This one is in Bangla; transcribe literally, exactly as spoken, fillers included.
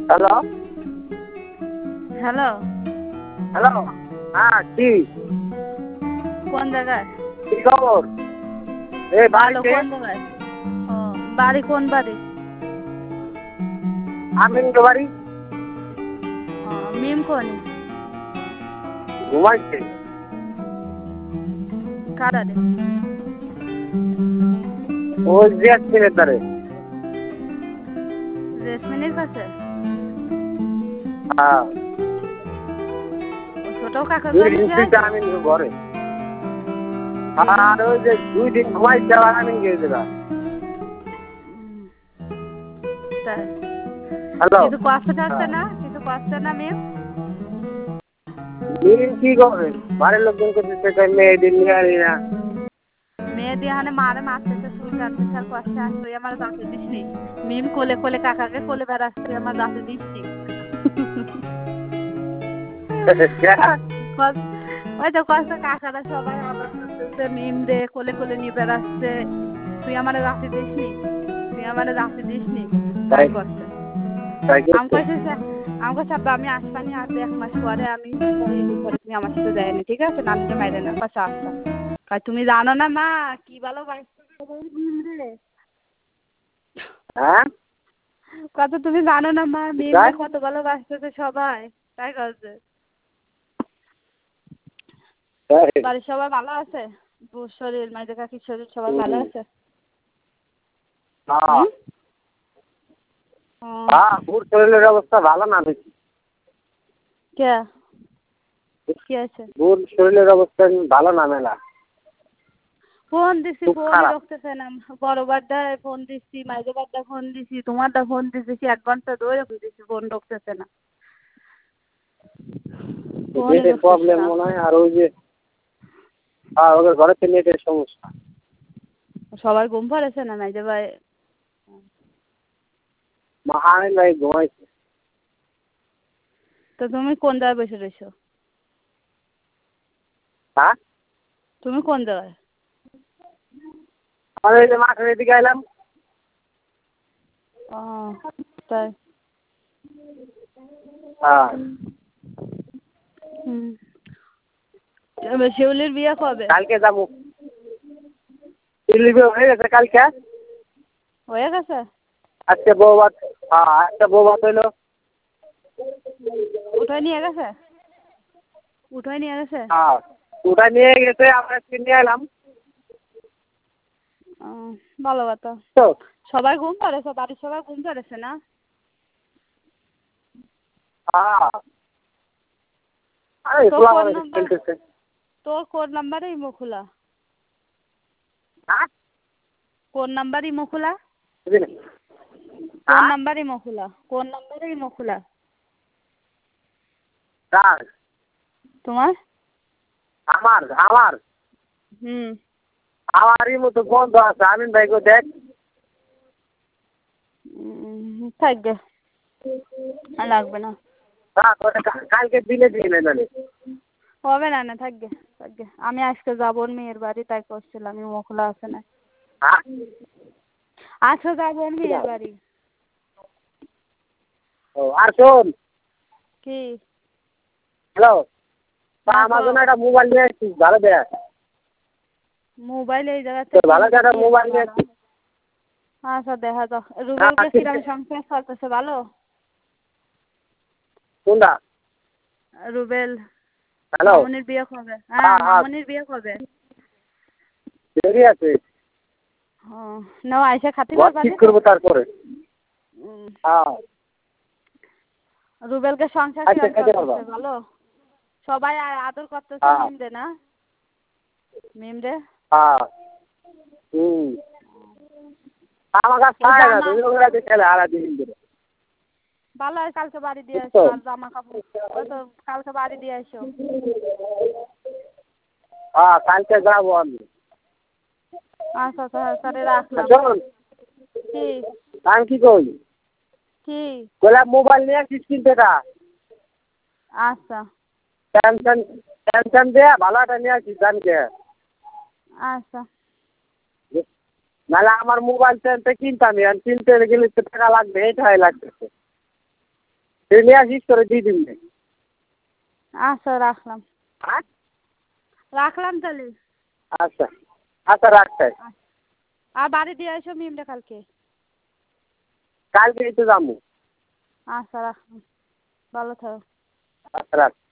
হ্যালো হ্যালো হ্যালো হ্যাঁ কি কোন জায়গায়? কি খবর? এই ভালো। বাড়িতে। কোন জায়গায়? ও বাড়ি কোন বাড়ি? আমিনগো বাড়ি। ও মিম কোনি? ঘুমাইছে। কারারে? ওই জেসমিনের ধারে। জেসমিনের কাছে? হ্যাঁ ও ছোট কাকার দুই কাছে দিন শুয়ে থেকে আছে? আমিনগো ঘরে। আর ওই যে দুই দিন ঘুমাইছে আবার আমিন গেছে না। উম, তাই হ্যালো কিছু কষ্ট থাকছে হ্যাঁ না? কিছু কষ্ট না মিম? মিম কি করবে? বাড়ির লোকজন করছে সেটা মেয়ে দিন নিয়ে আনি না। মেয়ে দিয়ে হানে মারে মারতেছে, তুই জানতিস আর কষ্টে আস, তুই আমার গাছে দিস নি। মিম কোলে কোলে কাকাকে কোলে বেড়াস, তুই আমার গাছে দিস নি। কস- ওই তো কষ্ট কাকারা সবাই আদর করতেছে, মিম রে কোলে কোলে নিয়ে বেড়াচ্ছে, তুই আমার গাছে দিস নি, তুই আমার গাছে দিস নি। তাই তাই করছে। তাই আমি করছে। কইছি স্যার, আমি কইছি আব্বা আমি আসবানি আর এক মাস পরে আমি পরে এলে পরে তুমি আমার সাথে যায়নি, ঠিক আছে? নানকে মাইরে না কইছে আচ্ছা। কয় তুমি জানো না মা কি ভালো রে, হ্যাঁ কত তুমি জানো না মা মিম তাই রে কত ভালোবাসতেছে সবাই, তাই কইছে। তাই বাড়ির সবাই ভালো আছে? বুর শরীর মাইদে কাকির শরীর সবাই ভালো হুম, আছে? হ্যাঁ হুম ও হ্যাঁ বুর শরীরের অবস্থা ভালো না বেশি। কে কি আছে? বুর শরীরের অবস্থা ভালো না মেলা। ফোন দিছি খুব ফোনই খারাপ। রখতেছে না। বড় বারটায় ফোন দিছি, মাইজো বারটা ফোন দিছি, তোমারটা ফোন দিছি, এক ঘন্টা ধরে ফোন দিছি, ফোন রখতেছে না। ফোনই নেটের রখতেছে প্রবলেম না। মনে হয়। আর ওই যে হ্যাঁ ওদের ঘরে তো নেটের সমস্যা। সবার ঘুম পড়েছে না মাইজো ভাই? মহান ভাই ঘুমাইছে। তো তুমি কোন জায়গায় বসে রয়েছো? হ্যাঁ তুমি কোন জায়গায়? আমি এই যে মাঠের এদিকে এলাম। ও তাই। হ্যাঁ হুম এবার শিউলির বিয়ে কবে? কালকে যাবো। দিল্লি বিয়ে হয়ে গেছে কালকে। হয়ে গেছে? আজকে বউ ভাত। হ্যাঁ আজকে বউ ভাত হইলো। উঠাই নিয়ে গেছে? উঠাই নিয়ে গেছে? হ্যাঁ ওটা নিয়ে গেছে আমরা আজকে নিয়ে এলাম। ও ভালো কথা। তো সবাই ঘুম পড়েছে? বাড়ির সবাই ঘুম পড়েছে না? হ্যাঁ আরে তোর পোলা কোন মানে নাম্বার, খেলতেছে। তোর কোন নাম্বারে ইমো খোলা? হ্যাঁ কোন নাম্বার ইমো খোলা? বুঝলি? কোন হ্যাঁ নাম্বার ইমো খোলা? কোন নাম্বারে ইমো খোলা? কার? তোমার? আমার আমার হুম আমারই মতো বন্ধ আছে। আমিন ভাইকে দেখ। উম, থাকবে, আর লাগবে না। হ্যাঁ ওটা কা- কালকে দিলে দিয়ে নেবেন। হবে না, না থাকবে, থাকবে। আমি আজকে যাবো ওর মেয়ের বাড়ি, তাই করছিলাম ইমো খোলা আছে না। হ্যাঁ আজকে যাবো ওর মেয়ের বাড়ি। ও আর শোন। কি? হ্যালো তা হ্যাঁ আমার কও। জন্য একটা মোবাইল নিয়ে আসছিস ভালো দেখ। মোবাইল এই জায়গাতে তো ভালো কিনবো একটা কি মোবাইল নিয়ে জানো? আসছিস। আচ্ছা দেখা যাক। হ্যাঁ রুবেলকে ঠিক কিরাম আছে। সংসার চলতেছে ভালো? কোনটা? রুবেল হ্যালো মামুনির বিয়ে কবে? হ্যাঁ হ্যাঁ হ্যাঁ মামুনির বিয়ে কবে? দেরি আছে। ও নাও আইসা খাতি ঘর করবা ঠিক দেখো। করবো তারপরে। উম, হ্যাঁ রুবেলকে সংসার আচ্ছা কিরাম খেতে পারবা। চলতেছে ভালো? সবাই আ- আদর করতেছে হ্যাঁ মিম রে না? মিম রে হ্যাঁ হুম আমার কাছে ও থাকে না জামা তুমি ওগুলা দিয়ে খেলে হারা দিন ধরে। ভালো হয় কালকে বাড়ি দিয়ে বুঝছো? আসো, আর জামা কাপড় ওই তো কালকে বাড়ি দিয়ে আসো। হ্যাঁ কালকে যাবো আমি। আচ্ছা আচ্ছা তাহলে আর রাখলাম। শোন কি? আমি কি করি কি? বলে মোবাইল নিয়ে আসিস কিন্তু এটা আচ্ছা স্যামসাং স্যামসাং দিয়ে ভালো একটা নিয়ে আসিস জানকে। আচ্ছা নাহলে আমার মোবাইল তো কিনতাম আর কিনতে গেলে তো টাকা লাগবে, এইটাই লাগতেছে। তুই নিয়ে আসিস তোরে দিয়ে দিবি। আচ্ছা রাখলাম। হ্যাঁ রাখলাম তাহলে। আচ্ছা আচ্ছা রাখতে আর বাড়ি দিয়ে এসো মিমটা কালকে। কালকে তো যাবো। আচ্ছা রাখলাম, ভালো থাকো। আচ্ছা রাখ।